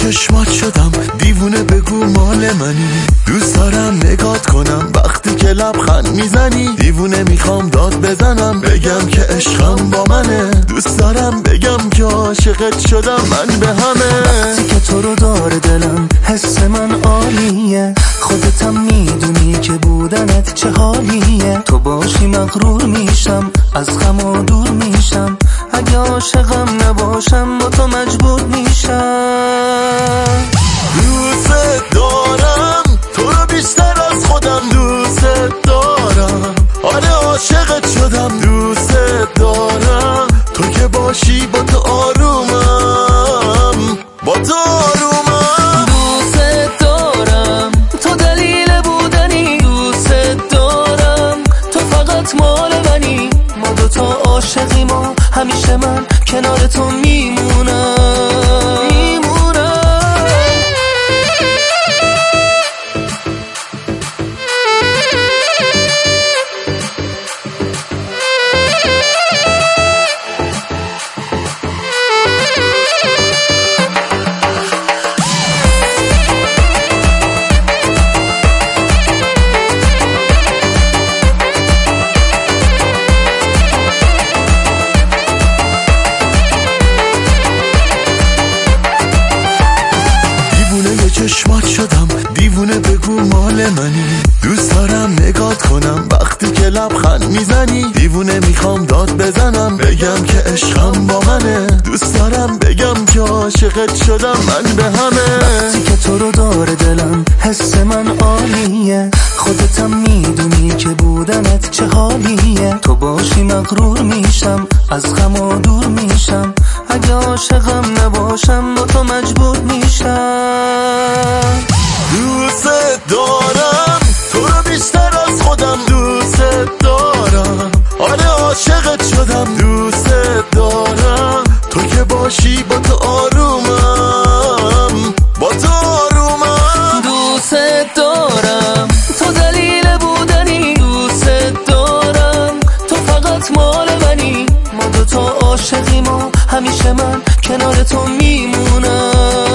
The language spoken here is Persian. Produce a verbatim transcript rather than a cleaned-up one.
چشمات شدم دیوونه، بگو مال منی. دوست دارم نگات کنم وقتی که لبخند میزنی. دیوونه میخوام داد بزنم بگم که عشقم با منه. دوست دارم بگم که عاشقت شدم من به همه. وقتی که تو رو داره دلم حس من عالیه. خودتم میدونی که بودنت چه حالیه. تو باشی مغرور میشم، از غم دور میشم. اگه عاشقم نباشم با تو مجبور میشم. دوست دارم تو رو بیشتر از خودم، دوست دارم. آره عاشقت شدم، دوست دارم. تو که باشی با تو آرومم، با تو آرومم. دوست دارم تو دلیل بودنی. دوست دارم تو فقط مال منی. ما دوتا عاشقیم و همیشه من کنار تو میمونم. چشمات شدم دیوونه، بگو مال منی. دوست دارم نگات کنم وقتی که لبخند میزنی. دیوونه میخوام داد بزنم بگم که عشقم با منه. دوست دارم بگم که عاشقت شدم من به همه. وقتی که تو رو داره دلم حس من عالیه. خودتم میدونی که بودنت چه حالیه. تو باشی مغرور میشم، از غم دور میشم. اگه عاشقم نباشم با تو مجبور میشم. دوست دارم تو رو بیشتر از خودم، دوست دارم. آره عاشقت شدم، دوست دارم. تو که باشی با تو آرومم، با تو آرومم. دوست دارم تو دلیل بودنی. دوست دارم تو فقط مال منی. ما دوتا عاشقیم و همیشه من کنار تو میمونم.